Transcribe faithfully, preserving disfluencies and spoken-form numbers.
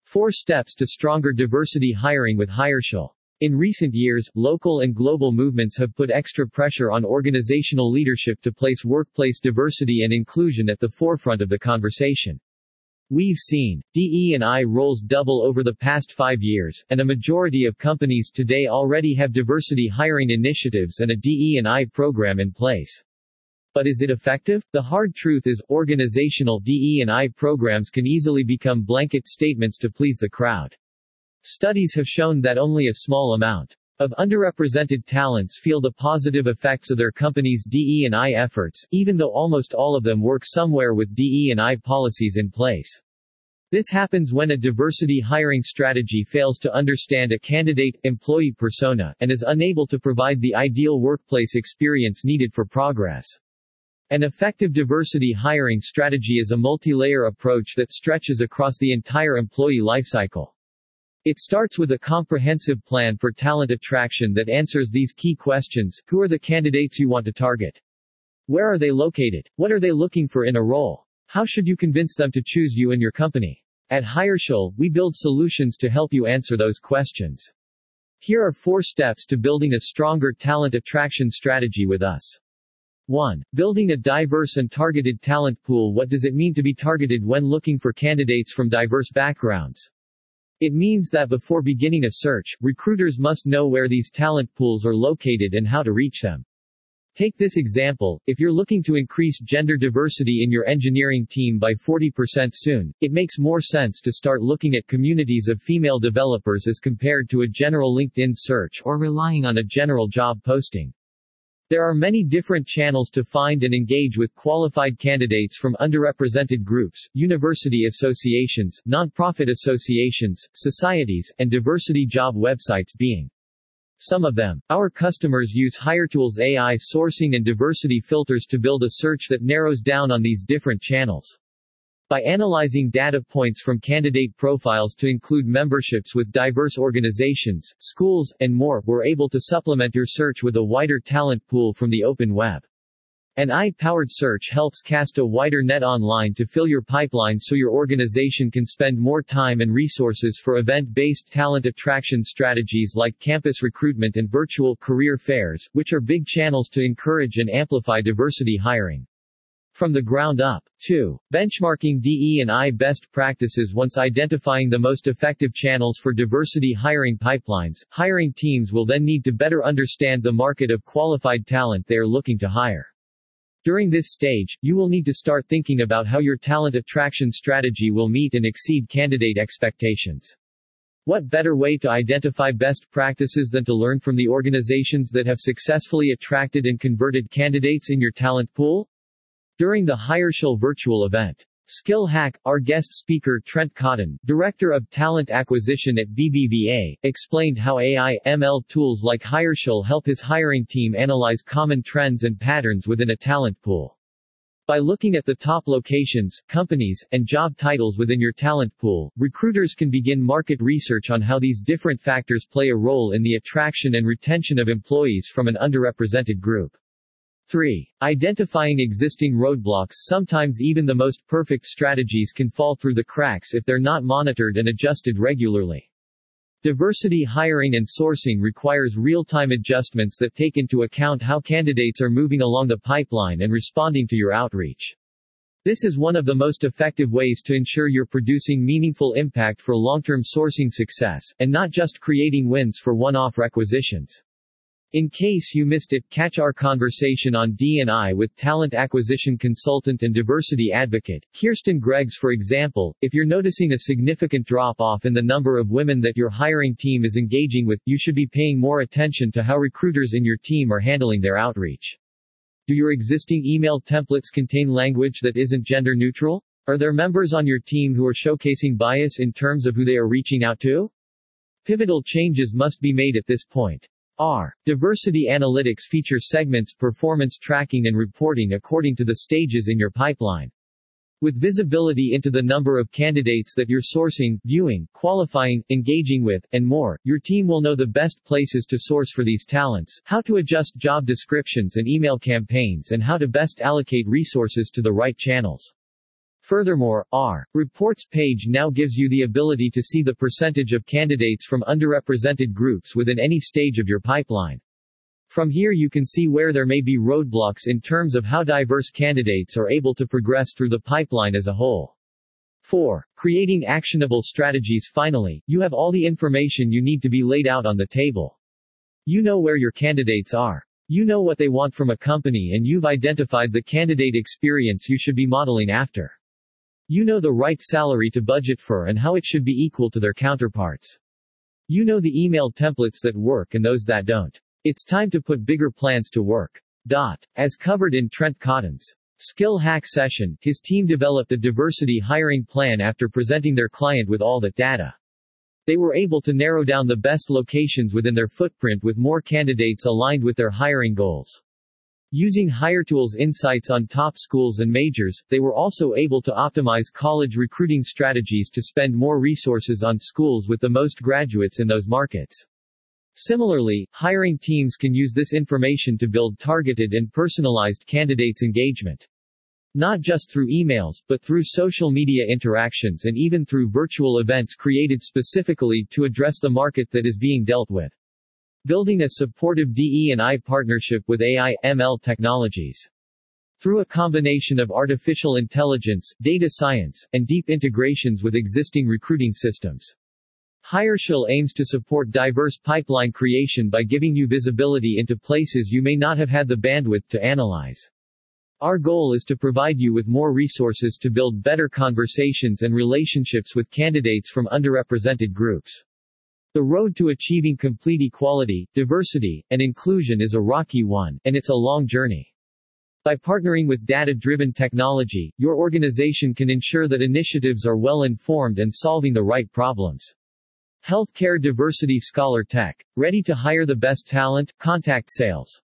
Four steps to stronger diversity hiring with Hireshul. In recent years, local and global movements have put extra pressure on organizational leadership to place workplace diversity and inclusion at the forefront of the conversation. We've seen D E and I roles double over the past five years, and a majority of companies today already have diversity hiring initiatives and a D E and I program in place. But is it effective? The hard truth is, organizational D E and I programs can easily become blanket statements to please the crowd. Studies have shown that only a small amount of underrepresented talents feel the positive effects of their company's D E and I efforts, even though almost all of them work somewhere with D E and I policies in place. This happens when a diversity hiring strategy fails to understand a candidate-employee persona, and is unable to provide the ideal workplace experience needed for progress. An effective diversity hiring strategy is a multi-layer approach that stretches across the entire employee lifecycle. It starts with a comprehensive plan for talent attraction that answers these key questions. Who are the candidates you want to target? Where are they located? What are they looking for in a role? How should you convince them to choose you and your company? At Hireshul, we build solutions to help you answer those questions. Here are four steps to building a stronger talent attraction strategy with us. one. Building a diverse and targeted talent pool. What does it mean to be targeted when looking for candidates from diverse backgrounds? It means that before beginning a search, recruiters must know where these talent pools are located and how to reach them. Take this example: if you're looking to increase gender diversity in your engineering team by forty percent soon, it makes more sense to start looking at communities of female developers as compared to a general LinkedIn search or relying on a general job posting. There are many different channels to find and engage with qualified candidates from underrepresented groups, university associations, nonprofit associations, societies, and diversity job websites being some of them. Our customers use Hiretool's A I sourcing and diversity filters to build a search that narrows down on these different channels. By analyzing data points from candidate profiles to include memberships with diverse organizations, schools, and more, we're able to supplement your search with a wider talent pool from the open web. An A I-powered search helps cast a wider net online to fill your pipeline so your organization can spend more time and resources for event-based talent attraction strategies like campus recruitment and virtual career fairs, which are big channels to encourage and amplify diversity hiring. From the ground up. two. Benchmarking D E and I best practices. Once identifying the most effective channels for diversity hiring pipelines, hiring teams will then need to better understand the market of qualified talent they are looking to hire. During this stage, you will need to start thinking about how your talent attraction strategy will meet and exceed candidate expectations. What better way to identify best practices than to learn from the organizations that have successfully attracted and converted candidates in your talent pool? During the Hireshul virtual event, Skill Hack, our guest speaker Trent Cotton, Director of Talent Acquisition at B B V A, explained how A I M L tools like Hireshul help his hiring team analyze common trends and patterns within a talent pool. By looking at the top locations, companies, and job titles within your talent pool, recruiters can begin market research on how these different factors play a role in the attraction and retention of employees from an underrepresented group. three. Identifying existing roadblocks. Sometimes even the most perfect strategies can fall through the cracks if they're not monitored and adjusted regularly. Diversity hiring and sourcing requires real-time adjustments that take into account how candidates are moving along the pipeline and responding to your outreach. This is one of the most effective ways to ensure you're producing meaningful impact for long-term sourcing success, and not just creating wins for one-off requisitions. In case you missed it, catch our conversation on D and I with talent acquisition consultant and diversity advocate, Kirsten Greggs. For example, if you're noticing a significant drop-off in the number of women that your hiring team is engaging with, you should be paying more attention to how recruiters in your team are handling their outreach. Do your existing email templates contain language that isn't gender neutral? Are there members on your team who are showcasing bias in terms of who they are reaching out to? Pivotal changes must be made at this point. R. Diversity analytics feature segments, performance tracking and reporting according to the stages in your pipeline. With visibility into the number of candidates that you're sourcing, viewing, qualifying, engaging with, and more, your team will know the best places to source for these talents, how to adjust job descriptions and email campaigns, and how to best allocate resources to the right channels. Furthermore, our Reports page now gives you the ability to see the percentage of candidates from underrepresented groups within any stage of your pipeline. From here you can see where there may be roadblocks in terms of how diverse candidates are able to progress through the pipeline as a whole. four. Creating actionable strategies. Finally, you have all the information you need to be laid out on the table. You know where your candidates are. You know what they want from a company, and you've identified the candidate experience you should be modeling after. You know the right salary to budget for and how it should be equal to their counterparts. You know the email templates that work and those that don't. It's time to put bigger plans to work. Dot. As covered in Trent Cotton's Skill Hack session, his team developed a diversity hiring plan after presenting their client with all that data. They were able to narrow down the best locations within their footprint with more candidates aligned with their hiring goals. Using HireTools insights on top schools and majors, they were also able to optimize college recruiting strategies to spend more resources on schools with the most graduates in those markets. Similarly, hiring teams can use this information to build targeted and personalized candidates' engagement. Not just through emails, but through social media interactions and even through virtual events created specifically to address the market that is being dealt with. Building a supportive D E and I partnership with A I M L technologies. Through a combination of artificial intelligence, data science, and deep integrations with existing recruiting systems, HireShield aims to support diverse pipeline creation by giving you visibility into places you may not have had the bandwidth to analyze. Our goal is to provide you with more resources to build better conversations and relationships with candidates from underrepresented groups. The road to achieving complete equality, diversity, and inclusion is a rocky one, and it's a long journey. By partnering with data-driven technology, your organization can ensure that initiatives are well-informed and solving the right problems. Healthcare Diversity Scholar Tech. Ready to hire the best talent? Contact sales.